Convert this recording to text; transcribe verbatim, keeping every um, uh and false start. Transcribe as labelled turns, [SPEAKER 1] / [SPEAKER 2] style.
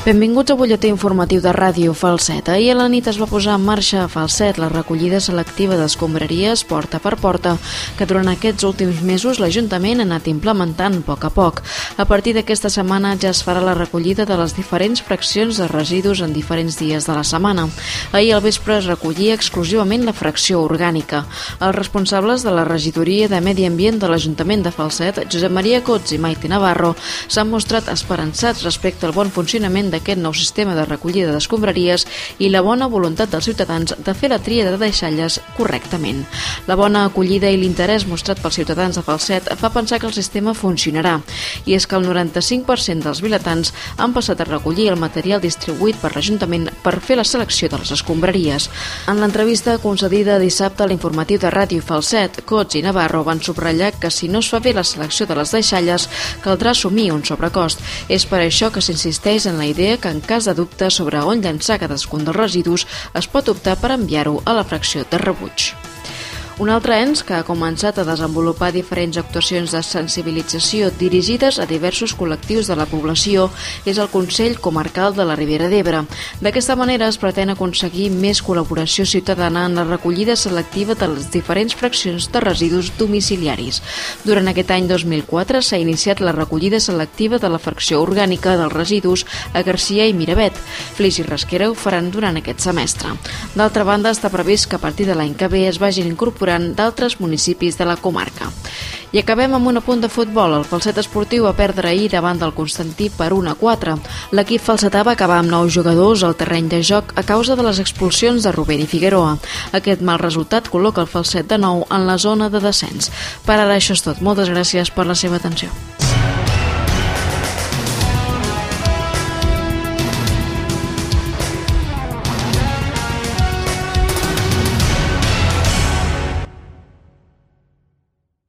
[SPEAKER 1] Benvinguts al butlletí informatiu de Ràdio Falset. Ahir a la nit es va posar en marxa a Falset la recollida selectiva d'escombraries porta per porta, que durant aquests últims mesos l'Ajuntament ha anat implementant a poc a poc. A partir d'aquesta setmana ja es farà la recollida de les diferents fraccions de residus en diferents dies de la setmana. Ahir al vespre es recollia exclusivament la fracció orgànica. Els responsables de la regidoria de Medi Ambient de l'Ajuntament de Falset, Josep Maria Cots i Maite Navarro, s'han mostrat esperançats respecte al bon funcionament d'aquest nou sistema de recollida d'escombraries i la bona voluntat dels ciutadans de fer la tria de deixalles correctament. La bona acollida i l'interès mostrat pels ciutadans de Falset fa pensar que el sistema funcionarà, i és que el noranta-cinc per cent dels vilatans han passat a recollir el material distribuït per l'Ajuntament per fer la selecció de les escombraries. En l'entrevista concedida dissabte a l'informatiu de Ràdio Falset, Cots i Navarro van subratllar que si no es fa bé la selecció de les deixalles caldrà assumir un sobrecost. És per això que s'insisteix en la idea que en cas de dubte sobre on llançar cadascun dels residus es pot optar per enviar-ho a la fracció de rebuig. Un altre ens que ha començat a desenvolupar diferents actuacions de sensibilització dirigides a diversos col·lectius de la població és el Consell Comarcal de la Ribera d'Ebre. D'aquesta manera es pretén aconseguir més col·laboració ciutadana en la recollida selectiva de les diferents fraccions de residus domiciliaris. Durant aquest any dos mil quatre s'ha iniciat la recollida selectiva de la fracció orgànica dels residus a Garcia i Miravet. Flix i Rasquera ho faran durant aquest semestre. D'altra banda, està previst que a partir de l'any que ve es vagin incorporant d'altres municipis de la comarca. I acabem amb un apunt de futbol. El Falset Esportiu va perdre ahir davant del Constantí per un a quatre. L'equip falsetà va acabar amb nou jugadors al terreny de joc a causa de les expulsions de Rubén i Figueroa. Aquest mal resultat col·loca el Falset de nou en la zona de descens. Per ara això és tot. Moltes gràcies per la seva atenció.